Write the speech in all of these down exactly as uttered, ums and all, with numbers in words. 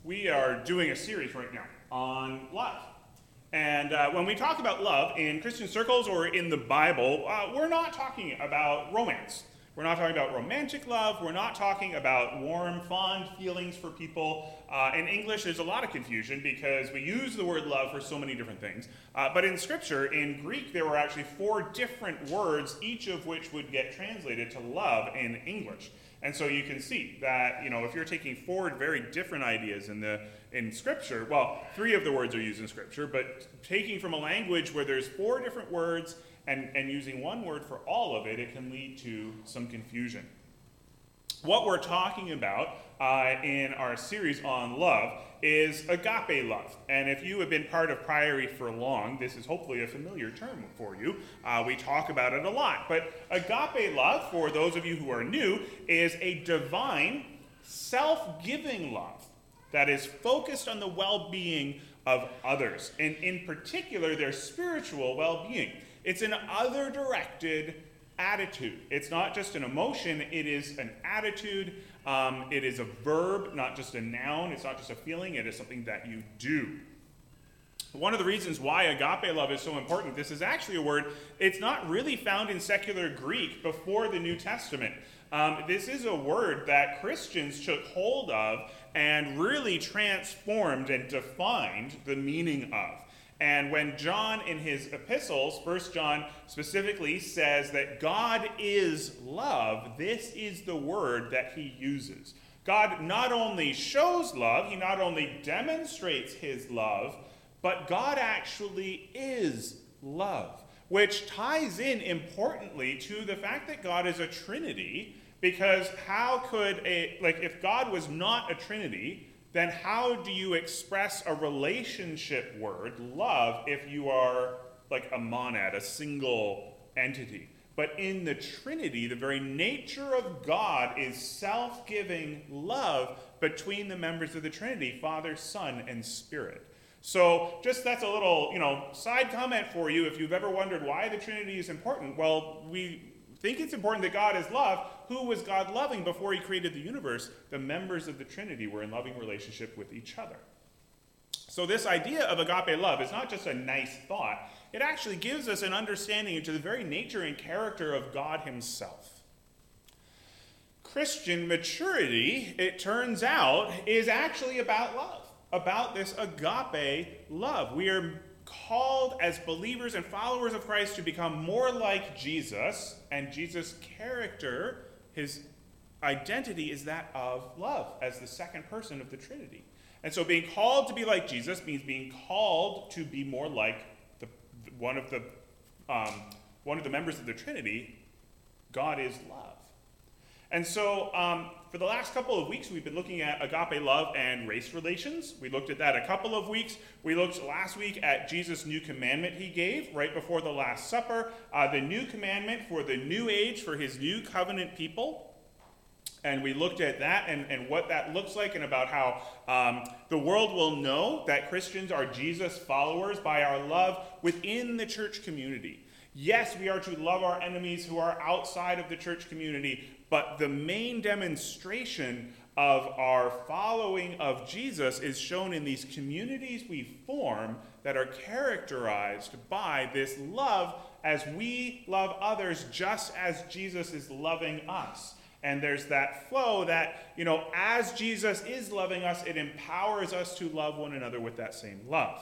we are doing a series right now on love. And uh, when we talk about love in Christian circles or in the Bible, uh, we're not talking about romance. We're not talking about romantic love. We're not talking about warm, fond feelings for people. Uh, in English, there's a lot of confusion because we use the word love for so many different things. Uh, but in Scripture, in Greek, there were actually four different words, each of which would get translated to love in English. And so you can see that, you know, if you're taking forward very different ideas in the in Scripture, well, three of the words are used in Scripture, but taking from a language where there's four different words and, and using one word for all of it, it can lead to some confusion. What we're talking about uh, in our series on love is agape love. And if you have been part of Priory for long, this is hopefully a familiar term for you. Uh, we talk about it a lot. But agape love, for those of you who are new, is a divine, self-giving love that is focused on the well-being of others, and in particular, their spiritual well-being. It's an other-directed attitude. It's not just an emotion, it is an attitude. Um, it is a verb, not just a noun. It's not just a feeling, it is something that you do. One of the reasons why agape love is so important, this is actually a word, it's not really found in secular Greek before the New Testament. Um, this is a word that Christians took hold of and really transformed and defined the meaning of. And when John in his epistles, First John specifically says that God is love, this is the word that he uses. God not only shows love, he not only demonstrates his love, but God actually is love, which ties in importantly to the fact that God is a Trinity, because how could a, like if God was not a Trinity, then how do you express a relationship word, love, if you are like a monad, a single entity? But in the Trinity, the very nature of God is self-giving love between the members of the Trinity, Father, Son, and Spirit. So just that's a little, you know, side comment for you if you've ever wondered why the Trinity is important. Well, we think it's important that God is love. Who was God loving before he created the universe? The members of the Trinity were in loving relationship with each other. So this idea of agape love is not just a nice thought. It actually gives us an understanding into the very nature and character of God himself. Christian maturity, it turns out, is actually about love, about this agape love. We are called as believers and followers of Christ to become more like Jesus, and Jesus' character, his identity, is that of love as the second person of the Trinity. And so being called to be like Jesus means being called to be more like the one of the um, one of the members of the Trinity. God is love. And so um, for the last couple of weeks, we've been looking at agape love and race relations. We looked at that a couple of weeks. We looked last week at Jesus' new commandment he gave right before the Last Supper, uh, the new commandment for the new age, for his new covenant people. And we looked at that and, and what that looks like, and about how um, the world will know that Christians are Jesus followers by our love within the church community. Yes, we are to love our enemies who are outside of the church community, but the main demonstration of our following of Jesus is shown in these communities we form that are characterized by this love as we love others just as Jesus is loving us. And there's that flow that, you know, as Jesus is loving us, it empowers us to love one another with that same love.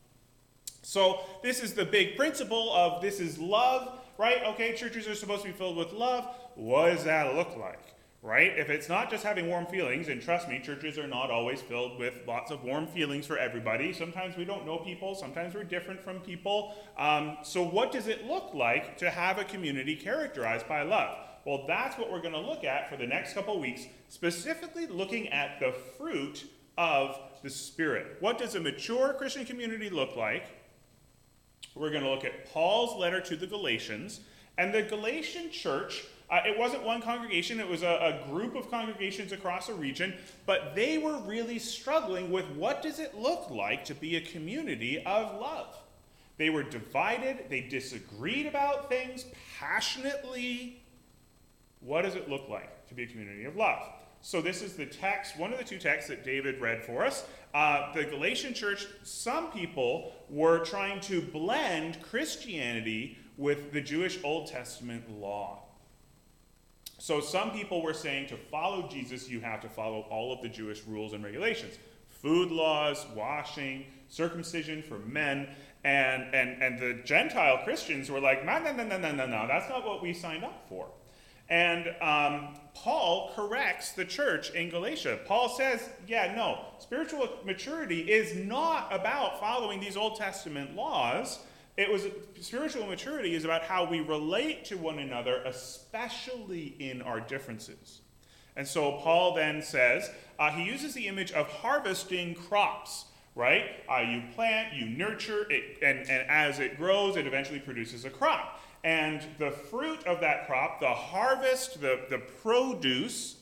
So this is the big principle of this is love, right? Okay, churches are supposed to be filled with love. What does that look like, right? If it's not just having warm feelings, and trust me, churches are not always filled with lots of warm feelings for everybody. Sometimes we don't know people. Sometimes we're different from people. Um, so what does it look like to have a community characterized by love? Well, that's what we're going to look at for the next couple weeks, specifically looking at the fruit of the Spirit. What does a mature Christian community look like? We're going to look at Paul's letter to the Galatians. And the Galatian church, uh, it wasn't one congregation, it was a, a group of congregations across a region, but they were really struggling with what does it look like to be a community of love. They were divided, they disagreed about things passionately. What does it look like to be a community of love? So this is the text, one of the two texts that David read for us. Uh, the Galatian church, some people were trying to blend Christianity with the Jewish Old Testament law. So some people were saying to follow Jesus, you have to follow all of the Jewish rules and regulations. Food laws, washing, circumcision for men. And, and, and the Gentile Christians were like, no, no, no, no, no, no, no, that's not what we signed up for. And um, Paul corrects the church in Galatia. Paul says, yeah, no, spiritual maturity is not about following these Old Testament laws. It was spiritual maturity is about how we relate to one another, especially in our differences. And so Paul then says, uh, he uses the image of harvesting crops, right? Uh, you plant, you nurture, it, and, and as it grows, it eventually produces a crop. And the fruit of that crop, the harvest, the, the produce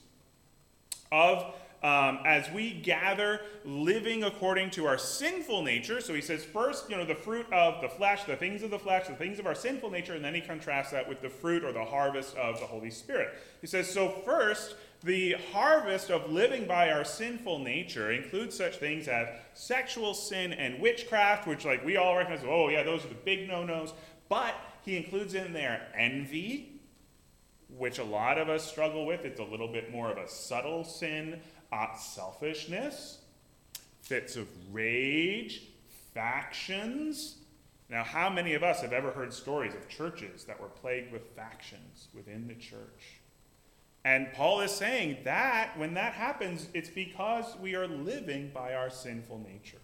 of, um, as we gather living according to our sinful nature. So he says first, you know, the fruit of the flesh, the things of the flesh, the things of our sinful nature, and then he contrasts that with the fruit or the harvest of the Holy Spirit. He says, so first, the harvest of living by our sinful nature includes such things as sexual sin and witchcraft, which like we all recognize, oh yeah, those are the big no-nos. But he includes in there envy, which a lot of us struggle with. It's a little bit more of a subtle sin. Uh, selfishness, fits of rage, factions. Now, how many of us have ever heard stories of churches that were plagued with factions within the church? And Paul is saying that when that happens, it's because we are living by our sinful nature.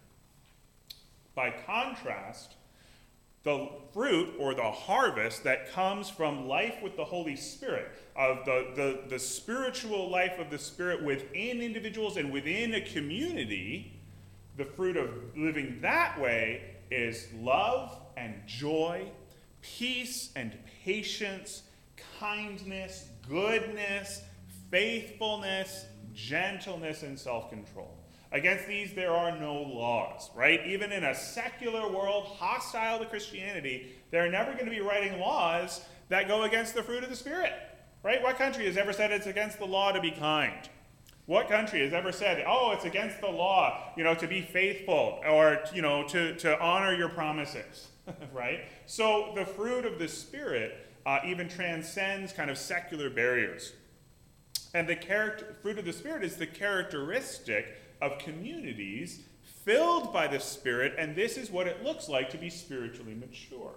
By contrast, the fruit or the harvest that comes from life with the Holy Spirit, of the, the, the spiritual life of the Spirit within individuals and within a community, the fruit of living that way is love and joy, peace and patience, kindness, goodness, faithfulness, gentleness, and self-control. Against these, there are no laws, right? Even in a secular world hostile to Christianity, they're never going to be writing laws that go against the fruit of the Spirit, right? What country has ever said it's against the law to be kind? What country has ever said, oh, it's against the law, you know, to be faithful or, you know, to, to honor your promises, right? So the fruit of the Spirit uh, even transcends kind of secular barriers. And the character, fruit of the Spirit is the characteristic of communities filled by the Spirit, and this is what it looks like to be spiritually mature.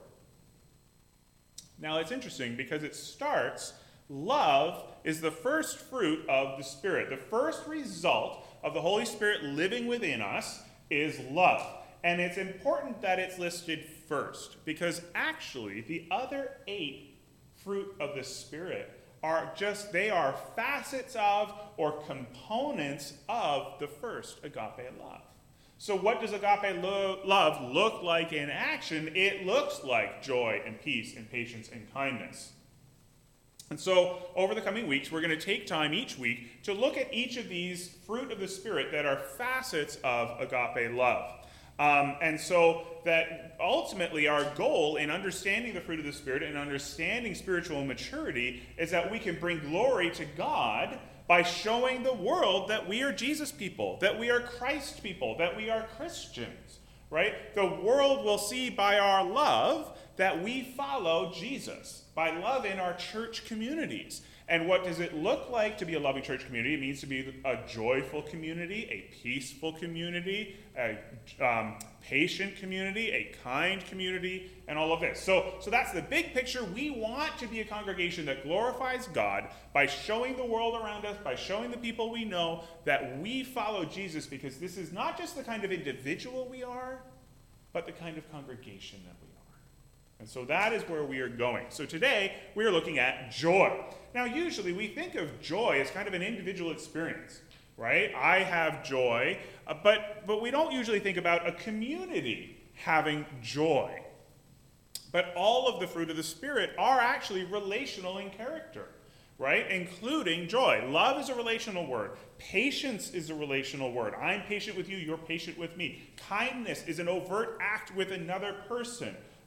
Now, it's interesting because it starts, love is the first fruit of the Spirit. The first result of the Holy Spirit living within us is love. And it's important that it's listed first, because actually the other eight fruit of the Spirit are just, they are facets of or components of the first agape love. So what does agape lo- love look like in action? It looks like joy and peace and patience and kindness. And so over the coming weeks, we're going to take time each week to look at each of these fruit of the Spirit that are facets of agape love. Um, and so that ultimately our goal in understanding the fruit of the Spirit and understanding spiritual maturity is that we can bring glory to God by showing the world that we are Jesus people, that we are Christ people, that we are Christians, right? The world will see by our love that we follow Jesus, by love in our church communities. And what does it look like to be a loving church community? It means to be a joyful community, a peaceful community, a um, patient community, a kind community, and all of this. So, so that's the big picture. We want to be a congregation that glorifies God by showing the world around us, by showing the people we know that we follow Jesus, because this is not just the kind of individual we are, but the kind of congregation that we are. And so that is where we are going. So today, we are looking at joy. Now, usually we think of joy as kind of an individual experience, right? I have joy, uh, but, but we don't usually think about a community having joy. But all of the fruit of the Spirit are actually relational in character, right? Including joy. Love is a relational word. Patience is a relational word. I'm patient with you, you're patient with me. Kindness is an overt act with another person.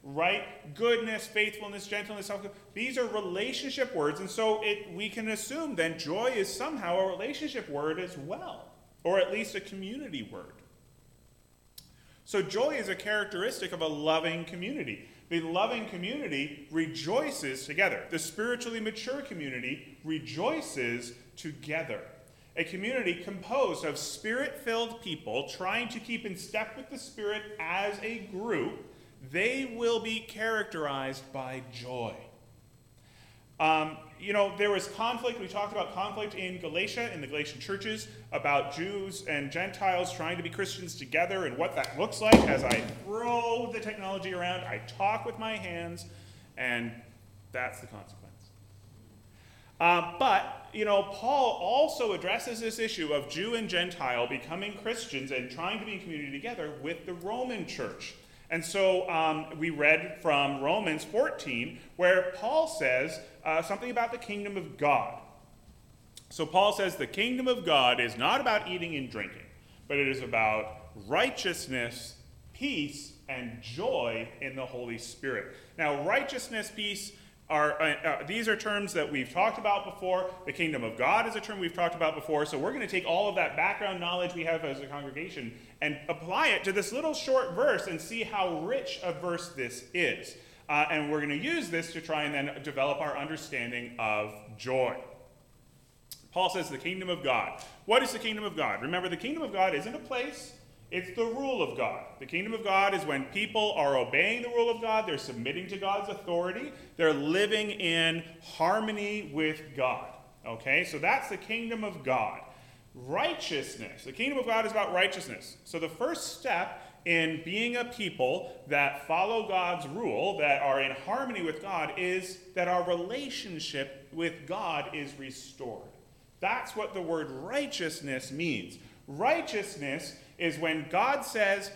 right? Goodness, faithfulness, gentleness, self. These are relationship words, and so it, we can assume then joy is somehow a relationship word as well, or at least a community word. So joy is a characteristic of a loving community. The loving community rejoices together. The spiritually mature community rejoices together. A community composed of spirit-filled people trying to keep in step with the Spirit as a group, they will be characterized by joy. Um, you know, there was conflict. We talked about conflict in Galatia, in the Galatian churches, about Jews and Gentiles trying to be Christians together and what that looks like as I throw the technology around. I talk with my hands, and that's the consequence. Uh, but, you know, Paul also addresses this issue of Jew and Gentile becoming Christians and trying to be in community together with the Roman church. And so um, we read from Romans fourteen, where Paul says uh, something about the kingdom of God. So Paul says the kingdom of God is not about eating and drinking, but it is about righteousness, peace, and joy in the Holy Spirit. Now, righteousness, peace, Are, uh, uh, these are terms that we've talked about before. The kingdom of God is a term we've talked about before. So we're going to take all of that background knowledge we have as a congregation and apply it to this little short verse and see how rich a verse this is. Uh, and we're going to use this to try and then develop our understanding of joy. Paul says the kingdom of God. What is the kingdom of God? Remember, the kingdom of God isn't a place. It's the rule of God. The kingdom of God is when people are obeying the rule of God, they're submitting to God's authority, they're living in harmony with God. Okay, so that's the kingdom of God. Righteousness. The kingdom of God is about righteousness. So the first step in being a people that follow God's rule, that are in harmony with God, is that our relationship with God is restored. That's what the word righteousness means. Righteousness is when God says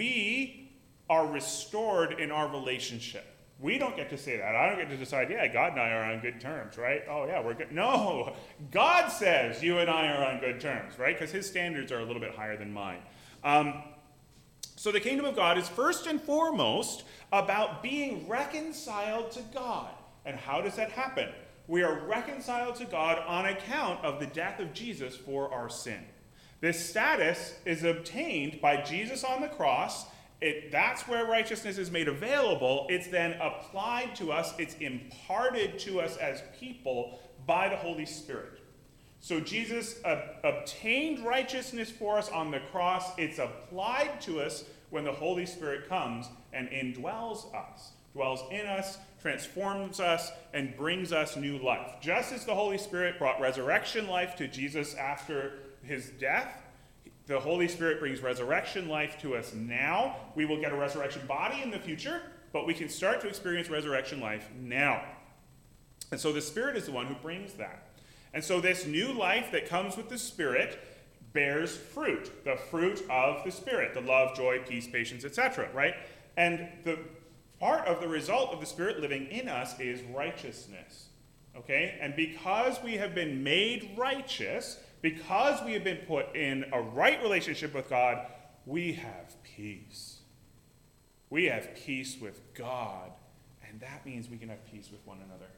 we are restored in our relationship. We don't get to say that. I don't get to decide, yeah, God and I are on good terms, right? Oh, yeah, we're good. No, God says you and I are on good terms, right? Because his standards are a little bit higher than mine. Um, so the kingdom of God is first and foremost about being reconciled to God. And how does that happen? We are reconciled to God on account of the death of Jesus for our sin. This status is obtained by Jesus on the cross. It, that's where righteousness is made available. It's then applied to us. It's imparted to us as people by the Holy Spirit. So Jesus uh, obtained righteousness for us on the cross. It's applied to us when the Holy Spirit comes and indwells us, dwells in us, transforms us, and brings us new life. Just as the Holy Spirit brought resurrection life to Jesus after his death, the Holy Spirit brings resurrection life to us now. We will get a resurrection body in the future, but we can start to experience resurrection life now. And so the Spirit is the one who brings that. And so this new life that comes with the Spirit bears fruit, the fruit of the Spirit, the love, joy, peace, patience, et cetera, right? And the part of the result of the Spirit living in us is righteousness, okay? And because we have been made righteous, because we have been put in a right relationship with God, we have peace. We have peace with God, and that means we can have peace with one another.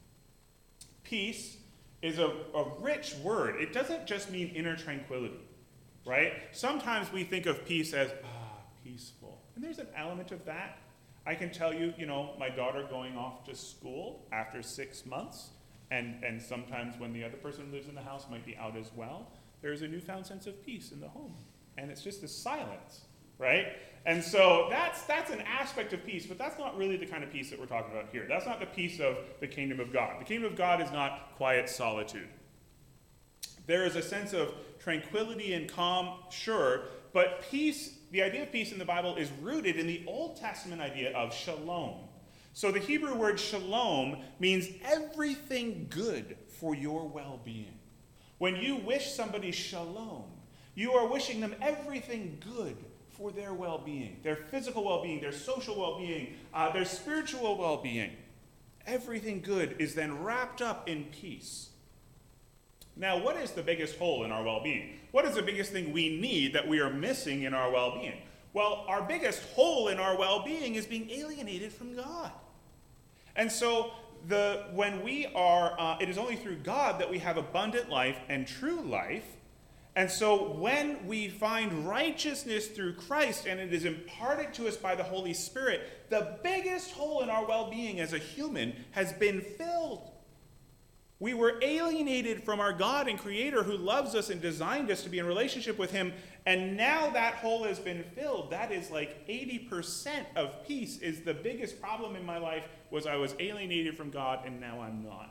Peace is a, a rich word. It doesn't just mean inner tranquility, right? Sometimes we think of peace as, ah, peaceful. And there's an element of that. I can tell you, you know, my daughter going off to school after six months, And, and sometimes when the other person who lives in the house might be out as well, there's a newfound sense of peace in the home. And it's just this silence, right? And so that's, that's an aspect of peace, but that's not really the kind of peace that we're talking about here. That's not the peace of the kingdom of God. The kingdom of God is not quiet solitude. There is a sense of tranquility and calm, sure, but peace, the idea of peace in the Bible is rooted in the Old Testament idea of shalom. So the Hebrew word shalom means everything good for your well-being. When you wish somebody shalom, you are wishing them everything good for their well-being, their physical well-being, their social well-being, uh, their spiritual well-being. Everything good is then wrapped up in peace. Now, what is the biggest hole in our well-being? What is the biggest thing we need that we are missing in our well-being? Well, our biggest hole in our well-being is being alienated from God. And so the when we are, uh, it is only through God that we have abundant life and true life. And so when we find righteousness through Christ and it is imparted to us by the Holy Spirit, the biggest hole in our well-being as a human has been filled. We were alienated from our God and Creator who loves us and designed us to be in relationship with Him, and now that hole has been filled. That is like eighty percent of peace. Is the biggest problem in my life was I was alienated from God, and now I'm not.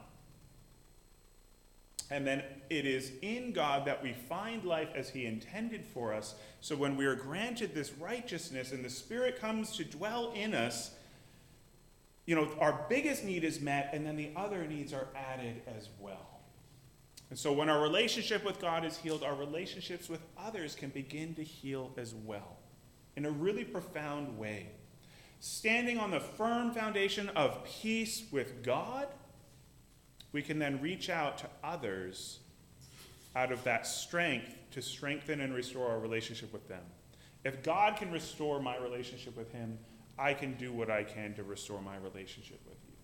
And then it is in God that we find life as He intended for us. So when we are granted this righteousness and the Spirit comes to dwell in us, you know, our biggest need is met, and then the other needs are added as well. And so when our relationship with God is healed, our relationships with others can begin to heal as well in a really profound way. Standing on the firm foundation of peace with God, we can then reach out to others out of that strength to strengthen and restore our relationship with them. If God can restore my relationship with Him, I can do what I can to restore my relationship with you.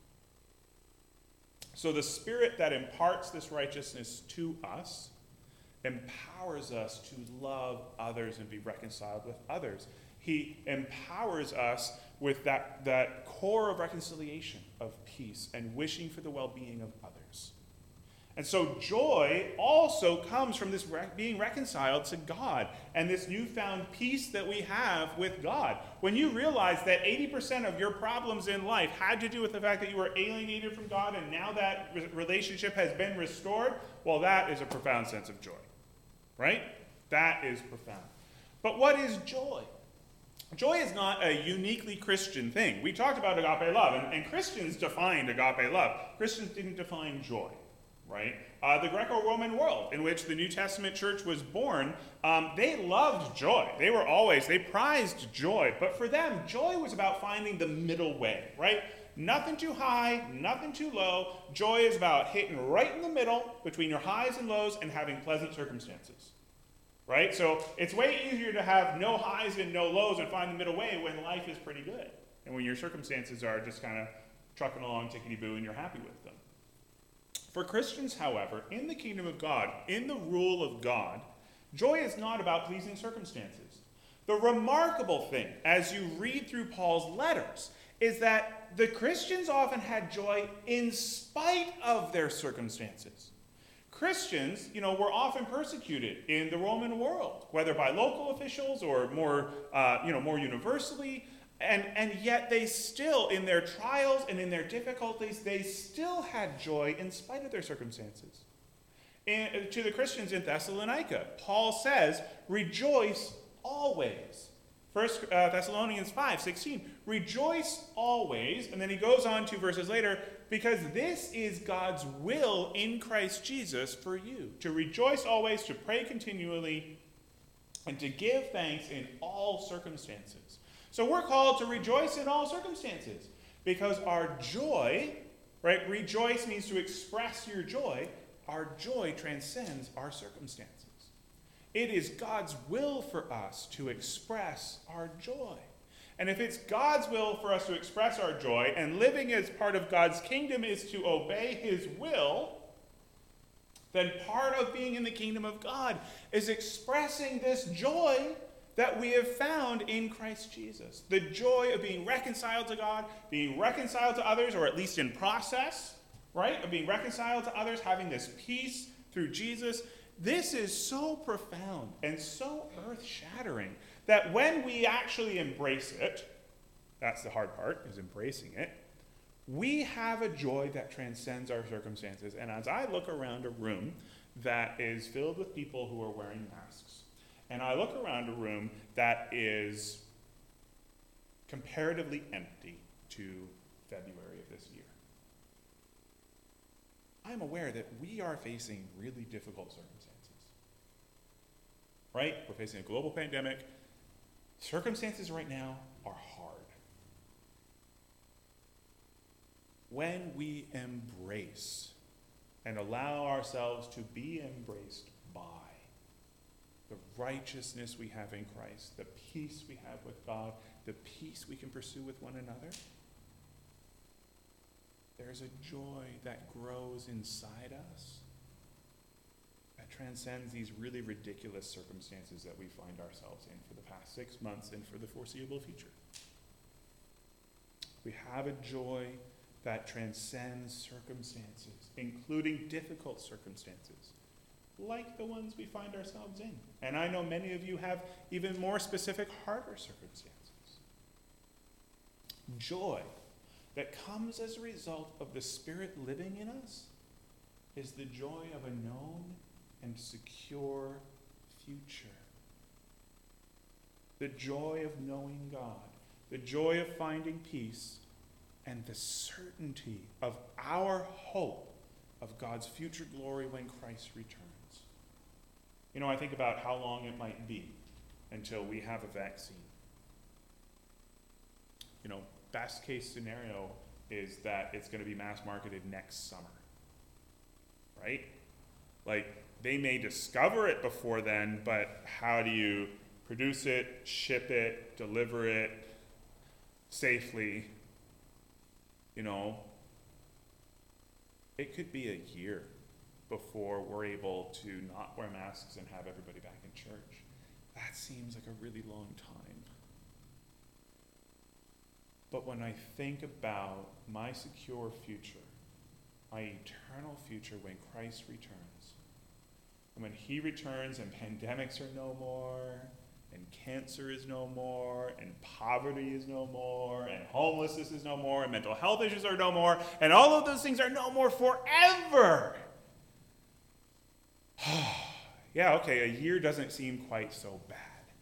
So the Spirit that imparts this righteousness to us empowers us to love others and be reconciled with others. He empowers us with that, that core of reconciliation, of peace, and wishing for the well-being of others. And so joy also comes from this re- being reconciled to God and this newfound peace that we have with God. When you realize that eighty percent of your problems in life had to do with the fact that you were alienated from God and now that re- relationship has been restored, well, that is a profound sense of joy, right? That is profound. But what is joy? Joy is not a uniquely Christian thing. We talked about agape love, and, and Christians defined agape love. Christians didn't define joy. Right? Uh, the Greco-Roman world in which the New Testament church was born, um, they loved joy. They were always, they prized joy. But for them, joy was about finding the middle way, right? Nothing too high, nothing too low. Joy is about hitting right in the middle between your highs and lows and having pleasant circumstances, right? So it's way easier to have no highs and no lows and find the middle way when life is pretty good and when your circumstances are just kind of trucking along, tickety-boo, and you're happy with them. For Christians, however, in the kingdom of God, in the rule of God, joy is not about pleasing circumstances. The remarkable thing, as you read through Paul's letters, is that the Christians often had joy in spite of their circumstances. Christians, you know, were often persecuted in the Roman world, whether by local officials or more, uh, you know, more universally. And, and yet they still, in their trials and in their difficulties, they still had joy in spite of their circumstances. And to the Christians in Thessalonica, Paul says, rejoice always. First uh, Thessalonians five sixteen, rejoice always. And then he goes on two verses later, because this is God's will in Christ Jesus for you, to rejoice always, to pray continually, and to give thanks in all circumstances. So we're called to rejoice in all circumstances because our joy, right? Rejoice means to express your joy. Our joy transcends our circumstances. It is God's will for us to express our joy. And if it's God's will for us to express our joy and living as part of God's kingdom is to obey His will, then part of being in the kingdom of God is expressing this joy that we have found in Christ Jesus. The joy of being reconciled to God, being reconciled to others, or at least in process, right? Of being reconciled to others, having this peace through Jesus. This is so profound and so earth-shattering that when we actually embrace it, that's the hard part, is embracing it, we have a joy that transcends our circumstances. And as I look around a room that is filled with people who are wearing masks, and I look around a room that is comparatively empty to February of this year, I'm aware that we are facing really difficult circumstances. Right? We're facing a global pandemic. Circumstances right now are hard. When we embrace and allow ourselves to be embraced by the righteousness we have in Christ, the peace we have with God, the peace we can pursue with one another, there's a joy that grows inside us that transcends these really ridiculous circumstances that we find ourselves in for the past six months and for the foreseeable future. We have a joy that transcends circumstances, including difficult circumstances, like the ones we find ourselves in. And I know many of you have even more specific, harder circumstances. Joy that comes as a result of the Spirit living in us is the joy of a known and secure future. The joy of knowing God, the joy of finding peace, and the certainty of our hope of God's future glory when Christ returns. You know, I think about how long it might be until we have a vaccine. You know, best case scenario is that it's going to be mass marketed next summer, right? Like, they may discover it before then, but how do you produce it, ship it, deliver it safely? You know, it could be a year before we're able to not wear masks and have everybody back in church. That seems like a really long time. But when I think about my secure future, my eternal future when Christ returns, and when he returns and pandemics are no more, and cancer is no more, and poverty is no more, and homelessness is no more, and mental health issues are no more, and all of those things are no more forever. Yeah, okay, a year doesn't seem quite so bad.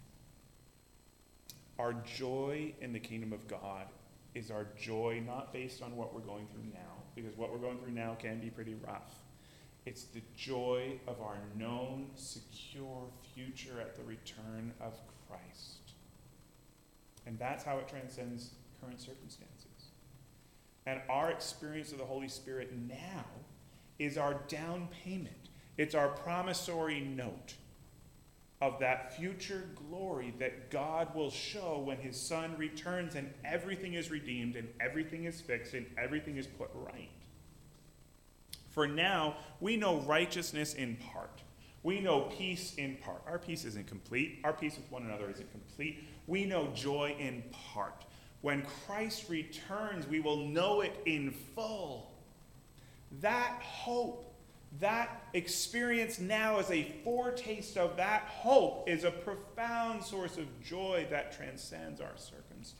Our joy in the kingdom of God is our joy not based on what we're going through now, because what we're going through now can be pretty rough. It's the joy of our known, secure future at the return of Christ. And that's how it transcends current circumstances. And our experience of the Holy Spirit now is our down payment. It's our promissory note of that future glory that God will show when his Son returns and everything is redeemed and everything is fixed and everything is put right. For now, we know righteousness in part. We know peace in part. Our peace isn't complete. Our peace with one another isn't complete. We know joy in part. When Christ returns, we will know it in full. That hope, that experience now as a foretaste of that hope is a profound source of joy that transcends our circumstances.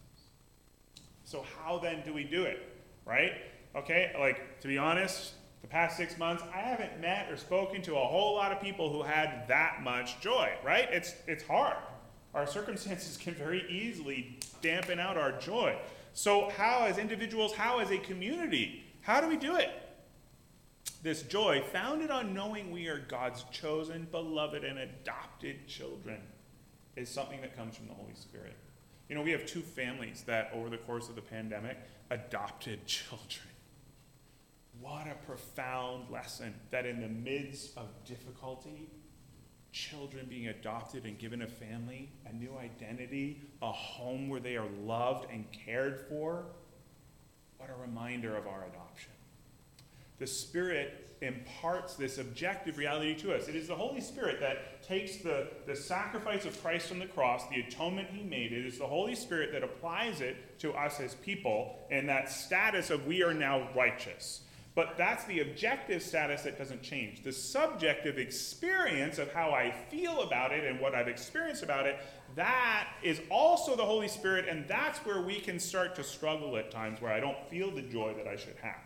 So how then do we do it, right? Okay, like, to be honest, the past six months, I haven't met or spoken to a whole lot of people who had that much joy, right? It's it's hard. Our circumstances can very easily dampen out our joy. So how as individuals, how as a community, how do we do it? This joy, founded on knowing we are God's chosen, beloved, and adopted children, is something that comes from the Holy Spirit. You know, we have two families that, over the course of the pandemic, adopted children. What a profound lesson that in the midst of difficulty, children being adopted and given a family, a new identity, a home where they are loved and cared for. What a reminder of our adoption. The Spirit imparts this objective reality to us. It is the Holy Spirit that takes the, the sacrifice of Christ on the cross, the atonement he made. It is the Holy Spirit that applies it to us as people in that status of we are now righteous. But that's the objective status that doesn't change. The subjective experience of how I feel about it and what I've experienced about it, that is also the Holy Spirit, and that's where we can start to struggle at times where I don't feel the joy that I should have.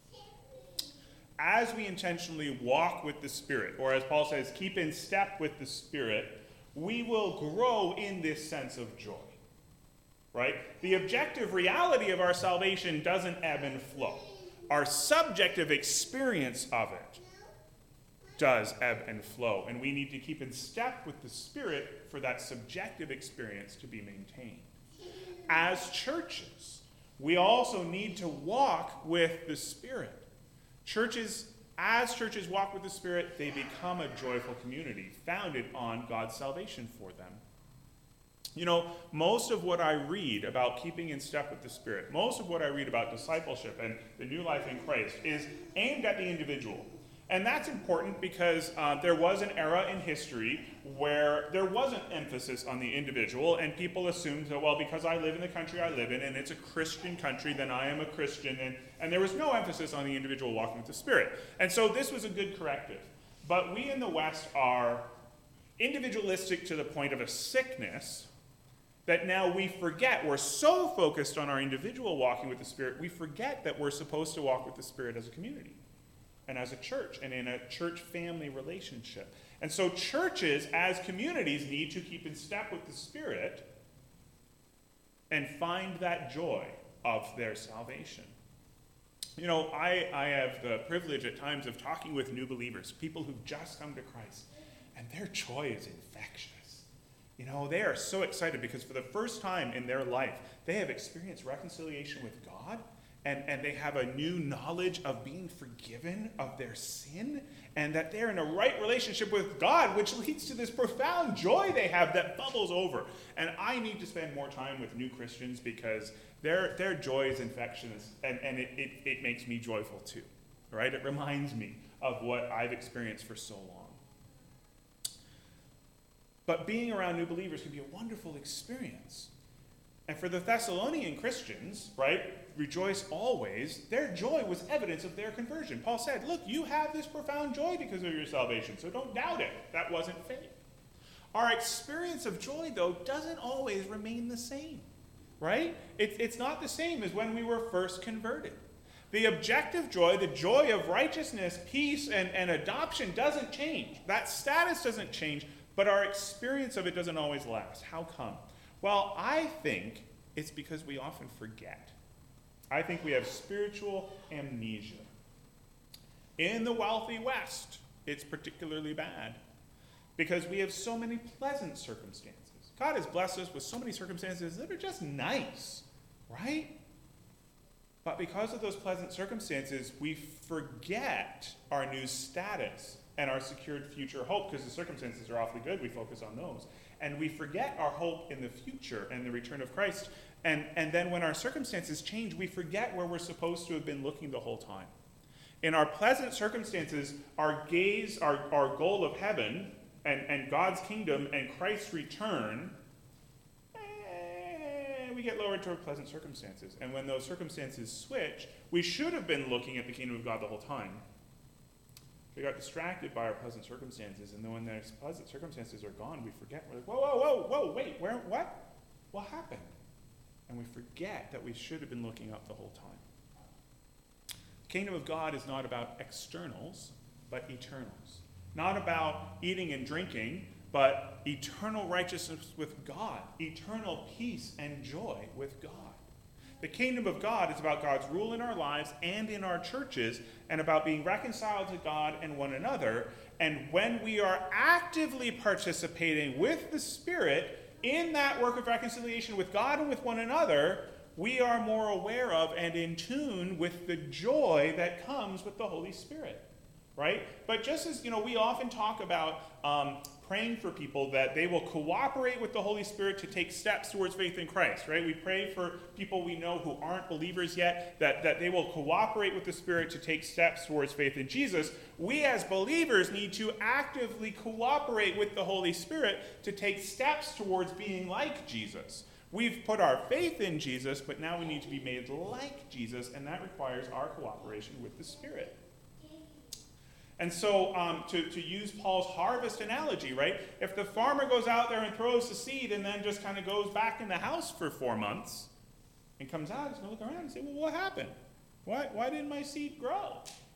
As we intentionally walk with the Spirit, or as Paul says, keep in step with the Spirit, we will grow in this sense of joy, right? The objective reality of our salvation doesn't ebb and flow. Our subjective experience of it does ebb and flow, and we need to keep in step with the Spirit for that subjective experience to be maintained. As churches, we also need to walk with the Spirit. Churches as churches walk with the Spirit, they become a joyful community founded on God's salvation for them. You know, most of what I read about keeping in step with the Spirit, most of what I read about discipleship and the new life in Christ is aimed at the individual. And that's important because uh, there was an era in history where there wasn't emphasis on the individual, and people assumed that, well, because I live in the country I live in, and it's a Christian country, then I am a Christian, and, and there was no emphasis on the individual walking with the Spirit. And so this was a good corrective. But we in the West are individualistic to the point of a sickness that now we forget. We're so focused on our individual walking with the Spirit, we forget that we're supposed to walk with the Spirit as a community and as a church and in a church-family relationship. And so churches as communities need to keep in step with the Spirit and find that joy of their salvation. You know, I, I have the privilege at times of talking with new believers, people who've just come to Christ, and their joy is infectious. You know, they are so excited because for the first time in their life, they have experienced reconciliation with God, and, and they have a new knowledge of being forgiven of their sin, and that they're in a right relationship with God, which leads to this profound joy they have that bubbles over. And I need to spend more time with new Christians because their, their joy is infectious, and, and it, it, it makes me joyful too, right? It reminds me of what I've experienced for so long. But being around new believers can be a wonderful experience. And for the Thessalonian Christians, right, rejoice always, their joy was evidence of their conversion. Paul said, look, you have this profound joy because of your salvation, so don't doubt it. That wasn't faith. Our experience of joy, though, doesn't always remain the same, right? It, it's not the same as when we were first converted. The objective joy, the joy of righteousness, peace, and, and adoption doesn't change. That status doesn't change, but our experience of it doesn't always last. How come? Well, I think it's because we often forget. I think we have spiritual amnesia. In the wealthy West, it's particularly bad because we have so many pleasant circumstances. God has blessed us with so many circumstances that are just nice, right? But because of those pleasant circumstances, we forget our new status and our secured future hope, because the circumstances are awfully good, we focus on those. And we forget our hope in the future and the return of Christ. And, and then when our circumstances change, we forget where we're supposed to have been looking the whole time. In our pleasant circumstances, our gaze, our, our goal of heaven and, and God's kingdom and Christ's return, eh, we get lowered to our pleasant circumstances. And when those circumstances switch, we should have been looking at the kingdom of God the whole time. We got distracted by our pleasant circumstances, and then when those pleasant circumstances are gone, we forget. We're like, whoa, whoa, whoa, whoa, wait, where, what? What happened? And we forget that we should have been looking up the whole time. The kingdom of God is not about externals, but eternals. Not about eating and drinking, but eternal righteousness with God, eternal peace and joy with God. The kingdom of God is about God's rule in our lives and in our churches, and about being reconciled to God and one another. And when we are actively participating with the Spirit in that work of reconciliation with God and with one another, we are more aware of and in tune with the joy that comes with the Holy Spirit, right? But just as, you know, we often talk about um, praying for people that they will cooperate with the Holy Spirit to take steps towards faith in Christ, right? We pray for people we know who aren't believers yet, that, that they will cooperate with the Spirit to take steps towards faith in Jesus. We as believers need to actively cooperate with the Holy Spirit to take steps towards being like Jesus. We've put our faith in Jesus, but now we need to be made like Jesus, and that requires our cooperation with the Spirit. And so um, to, to use Paul's harvest analogy, right? If the farmer goes out there and throws the seed and then just kind of goes back in the house for four months and comes out, he's going to look around and say, well, what happened? Why, why didn't my seed grow?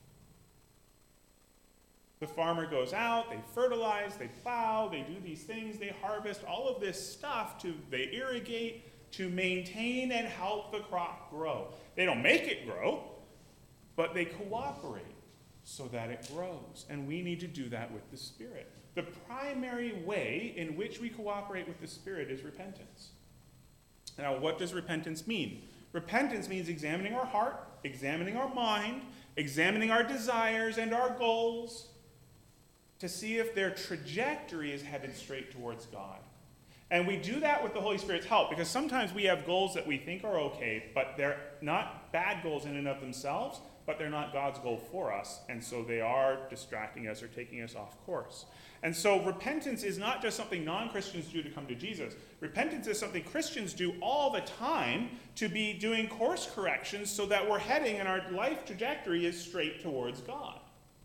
The farmer goes out, they fertilize, they plow, they do these things, they harvest, all of this stuff, to they irrigate, to maintain and help the crop grow. They don't make it grow, but they cooperate so that it grows. And we need to do that with the Spirit. The primary way in which we cooperate with the Spirit is repentance. Now, what does repentance mean? Repentance means examining our heart, examining our mind, examining our desires and our goals to see if their trajectory is headed straight towards God. And we do that with the Holy Spirit's help, because sometimes we have goals that we think are okay, but they're not bad goals in and of themselves, but they're not God's goal for us, and so they are distracting us or taking us off course. And so repentance is not just something non-Christians do to come to Jesus. Repentance is something Christians do all the time to be doing course corrections so that we're heading and our life trajectory is straight towards God.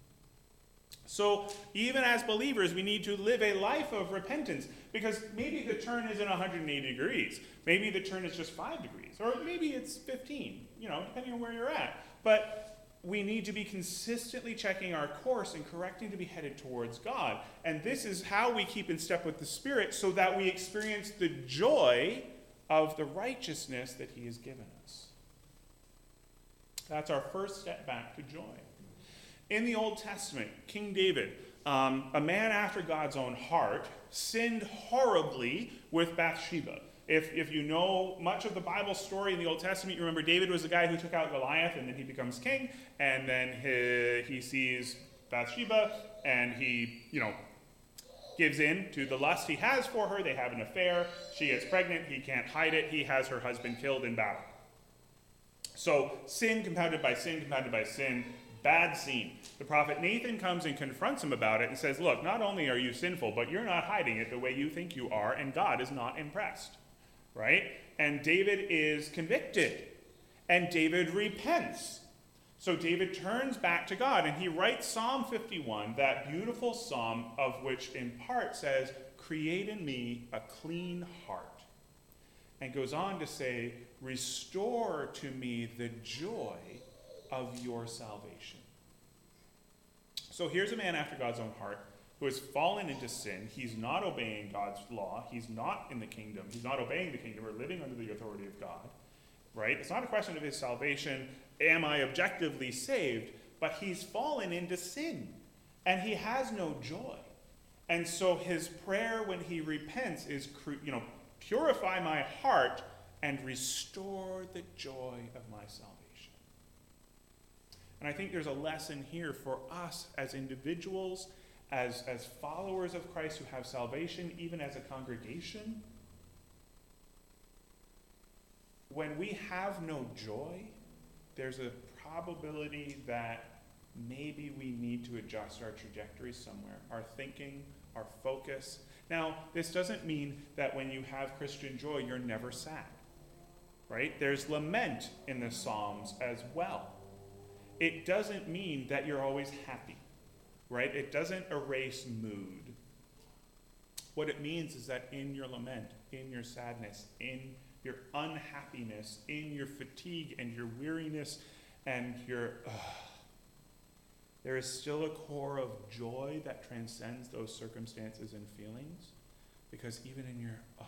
So even as believers, we need to live a life of repentance, because maybe the turn isn't one hundred eighty degrees. Maybe the turn is just five degrees, or maybe it's fifteen, you know, depending on where you're at. But we need to be consistently checking our course and correcting to be headed towards God. And this is how we keep in step with the Spirit, so that we experience the joy of the righteousness that he has given us. That's our first step back to joy. In the Old Testament, King David, um, a man after God's own heart, sinned horribly with Bathsheba. If, if you know much of the Bible story in the Old Testament, you remember David was the guy who took out Goliath, and then he becomes king, and then he, he sees Bathsheba, and he, you know, gives in to the lust he has for her. They have an affair. She gets pregnant. He can't hide it. He has her husband killed in battle. So sin compounded by sin, compounded by sin, bad scene. The prophet Nathan comes and confronts him about it and says, look, not only are you sinful, but you're not hiding it the way you think you are, and God is not impressed. Right? And David is convicted. And David repents. So David turns back to God, and he writes Psalm fifty-one, that beautiful psalm of which in part says, create in me a clean heart. And goes on to say, restore to me the joy of your salvation. So here's a man after God's own heart who has fallen into sin. He's not obeying God's law. He's not in the kingdom. He's not obeying the kingdom or living under the authority of God. Right? It's not a question of his salvation. Am I objectively saved? But he's fallen into sin. And he has no joy. And so his prayer when he repents is, you know, purify my heart and restore the joy of my salvation. And I think there's a lesson here for us as individuals, as, as followers of Christ who have salvation, even as a congregation. When we have no joy, there's a probability that maybe we need to adjust our trajectory somewhere, our thinking, our focus. Now, this doesn't mean that when you have Christian joy, you're never sad, right? There's lament in the Psalms as well. It doesn't mean that you're always happy, right? It doesn't erase mood. What it means is that in your lament, in your sadness, in your unhappiness, in your fatigue and your weariness and your, uh, there is still a core of joy that transcends those circumstances and feelings. Because even in your, oh,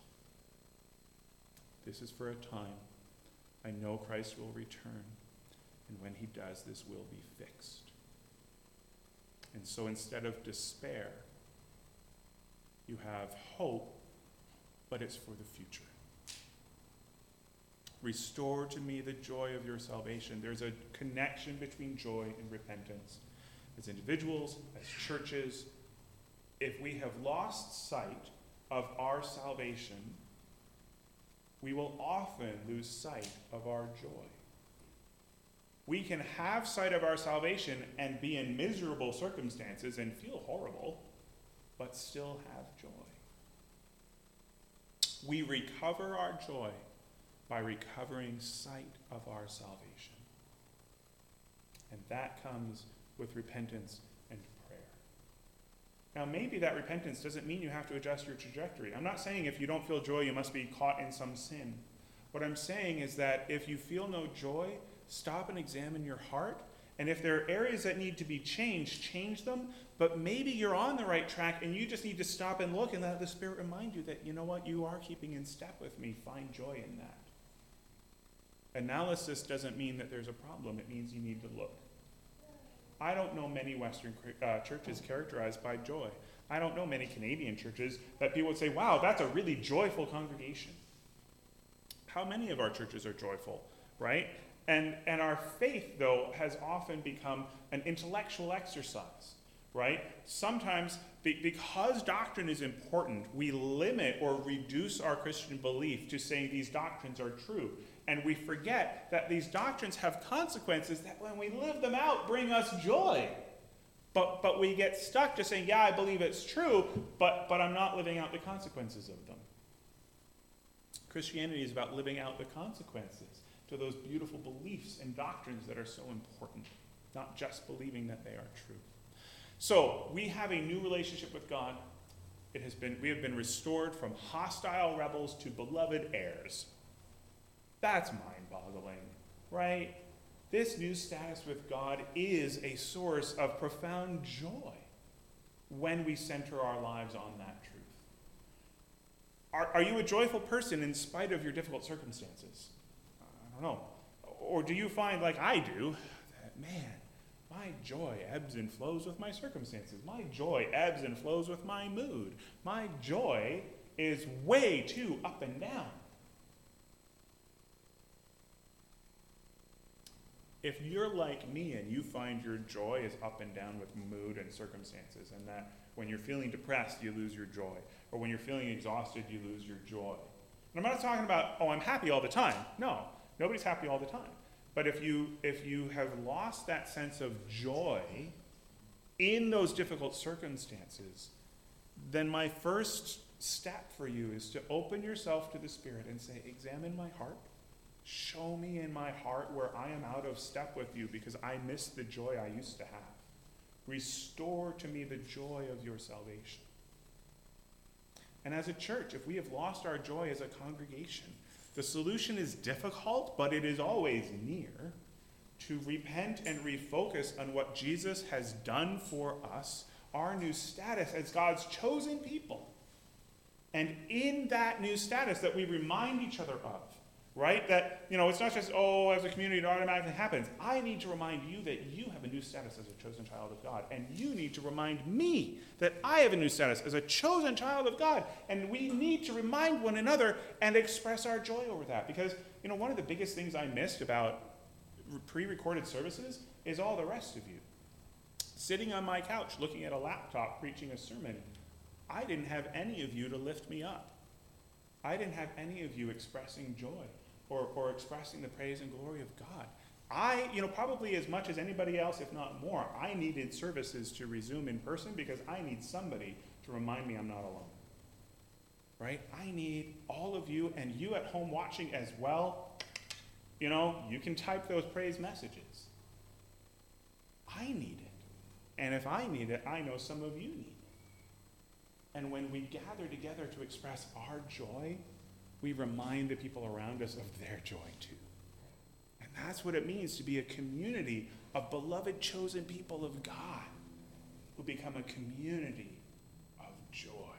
this is for a time. I know Christ will return. And when he does, this will be fixed. And so instead of despair, you have hope, but it's for the future. Restore to me the joy of your salvation. There's a connection between joy and repentance. As individuals, as churches, if we have lost sight of our salvation, we will often lose sight of our joy. We can have sight of our salvation and be in miserable circumstances and feel horrible, but still have joy. We recover our joy by recovering sight of our salvation. And that comes with repentance and prayer. Now, maybe that repentance doesn't mean you have to adjust your trajectory. I'm not saying if you don't feel joy, you must be caught in some sin. What I'm saying is that if you feel no joy, stop and examine your heart. And if there are areas that need to be changed, change them. But maybe you're on the right track and you just need to stop and look and let the Spirit remind you that, you know what, you are keeping in step with me. Find joy in that. Analysis doesn't mean that there's a problem. It means you need to look. I don't know many Western uh, churches characterized by joy. I don't know many Canadian churches that people would say, wow, that's a really joyful congregation. How many of our churches are joyful, right? And, and our faith, though, has often become an intellectual exercise, right? Sometimes, be, because doctrine is important, we limit or reduce our Christian belief to saying these doctrines are true. And we forget that these doctrines have consequences that when we live them out bring us joy. But, but we get stuck just saying, yeah, I believe it's true, but, but I'm not living out the consequences of them. Christianity is about living out the consequences to those beautiful beliefs and doctrines that are so important, not just believing that they are true. So, we have a new relationship with God. It has been, we have been restored from hostile rebels to beloved heirs. That's mind-boggling, right? This new status with God is a source of profound joy when we center our lives on that truth. Are, are you a joyful person in spite of your difficult circumstances? I don't know. Or do you find, like I do, that, man, my joy ebbs and flows with my circumstances. My joy ebbs and flows with my mood. My joy is way too up and down. If you're like me and you find your joy is up and down with mood and circumstances, and that when you're feeling depressed, you lose your joy, or when you're feeling exhausted, you lose your joy. And I'm not talking about, oh, I'm happy all the time. No, nobody's happy all the time. But if you if you have lost that sense of joy in those difficult circumstances, then my first step for you is to open yourself to the Spirit and say, examine my heart. Show me in my heart where I am out of step with you because I miss the joy I used to have. Restore to me the joy of your salvation. And as a church, if we have lost our joy as a congregation, the solution is difficult, but it is always near, to repent and refocus on what Jesus has done for us, our new status as God's chosen people. And in that new status that we remind each other of, right? That, you know, it's not just, oh, as a community, it automatically happens. I need to remind you that you have a new status as a chosen child of God. And you need to remind me that I have a new status as a chosen child of God. And we need to remind one another and express our joy over that. Because, you know, one of the biggest things I missed about pre-recorded services is all the rest of you. Sitting on my couch, looking at a laptop, preaching a sermon, I didn't have any of you to lift me up. I didn't have any of you expressing joy or, or expressing the praise and glory of God. I, you know, probably as much as anybody else, if not more, I needed services to resume in person because I need somebody to remind me I'm not alone. Right? I need all of you, and you at home watching as well. You know, you can type those praise messages. I need it. And if I need it, I know some of you need it. And when we gather together to express our joy, we remind the people around us of their joy too. And that's what it means to be a community of beloved chosen people of God who become a community of joy.